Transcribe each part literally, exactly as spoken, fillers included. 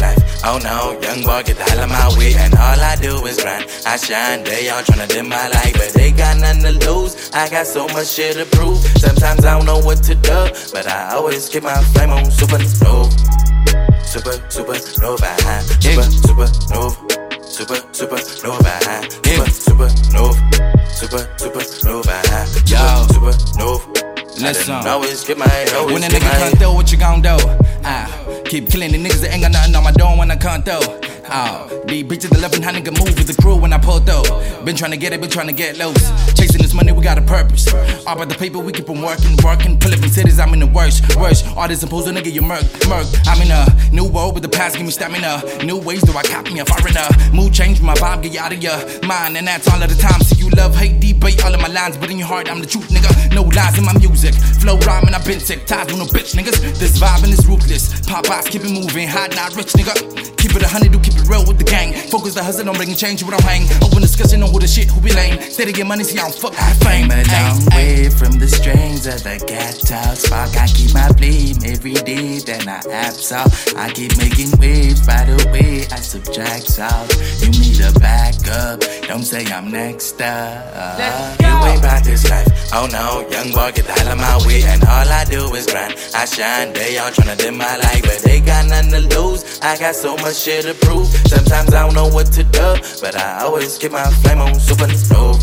life. Oh no, young boy, get the hell out my way. And all I do is grind, I shine. They all tryna dim my light, but they got nothing to lose. I got so much shit to prove. Sometimes I don't know what to do, but I always keep my flame on supernova. Super, supernova, super, supernova. Super, supernova, super, supernova. Super, supernova, super, supernova. Listen, always get my, always when a get nigga my come through, what you gon' do? Ah, keep killing the niggas that ain't got nothing on my door when I come through. Oh, these bitches loving how nigga move with the crew when I pull through. Been tryna get it, been tryna get loose. Chasing this money, we got a purpose. All about the paper, we keep on working, working. Pull up in cities, I'm in the worst, worst. All this supposed to nigga, you murk, murk. I'm in a new world, but the past give me stamina. New ways do I copy me a foreigner. Mood change, my vibe, get you out of your mind. And that's all of the time. See you love, hate, debate all of my lines. But in your heart, I'm the truth, nigga. No lies in my music. Flow rhyming, I've been sick. Ties with no bitch, niggas. This vibing is ruthless. Popeyes, keep it moving. Hot, not rich, nigga. Keep it a hundred, do keep it real with the gang. Focus the hustle on bringing change, we don't hang. Open discussion on who the shit, who be lame. Steady get money, see I don't fuck with the fame. I'm a long way from the strings of the ghetto. Spark, I keep my flame every day, then I absorb. I keep making waves, by the way, I subtract south. You need a backup, don't say I'm next up. You ain't about this life, oh no, young boy, get the hell out my way. And all I do is grind, I shine. They all tryna dim my light, but they got nothing to lose. I got so much shit to prove. Sometimes I don't know what to do, but I always keep my flame on supernova.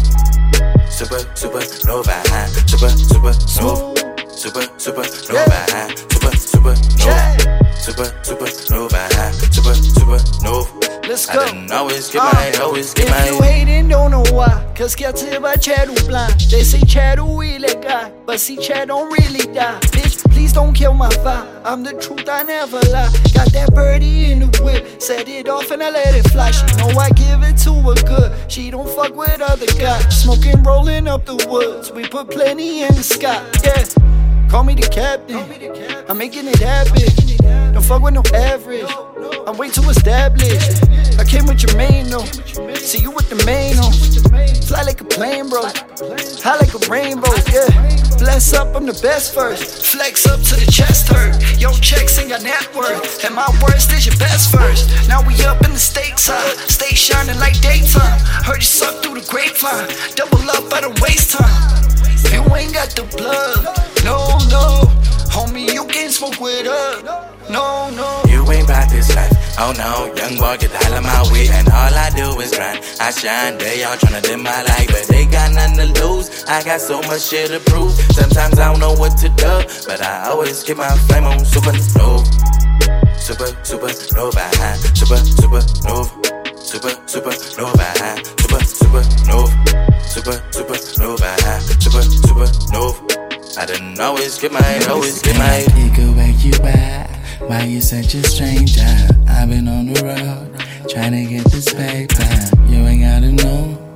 Super, supernova, super, supernova. Super, supernova, super, supernova. Super, supernova, super, supernova. Let's go. I didn't always get my, always get my. If you hating, don't know why. Cause get to by Chad who blind. They say Chad who really guy, but see Chad don't really die. Bitch, please don't kill my vibe. I'm the truth, I never lie. Got that birdie in the whip, set it off and I let it fly. She know I give it to her good. She don't fuck with other guys. Smoking, rolling up the woods. We put plenty in the sky. Yeah. Call me the captain, I'm making it happen. Don't fuck with no average, I'm way too established. I came with your main, no. See you with the main, no. Fly like a plane, bro. High like a rainbow, yeah. Bless up, I'm the best first. Flex up to the chest hurt. Yo, checks in your net worth. And my worst is your best first. Now we up in the stakes high. Stay shining like daytime. Heard you suck through the grapevine. Double up at a waste time. You ain't got the blood, no, no. Homie, you can't smoke with us, no, no. You ain't about this life, oh no. Young boy, get the hell out my way. And all I do is grind, I shine. They all tryna dim my light, but they got nothing to lose. I got so much shit to prove. Sometimes I don't know what to do, but I always keep my flame on supernova. Super, supernova, super, supernova. Super, supernova, super, supernova. Super, supernova, super, supernova. I didn't always get my, always get my. Nigga, where you at? Why you such a stranger? I've been on the road, trying to get this paper. You ain't gotta know.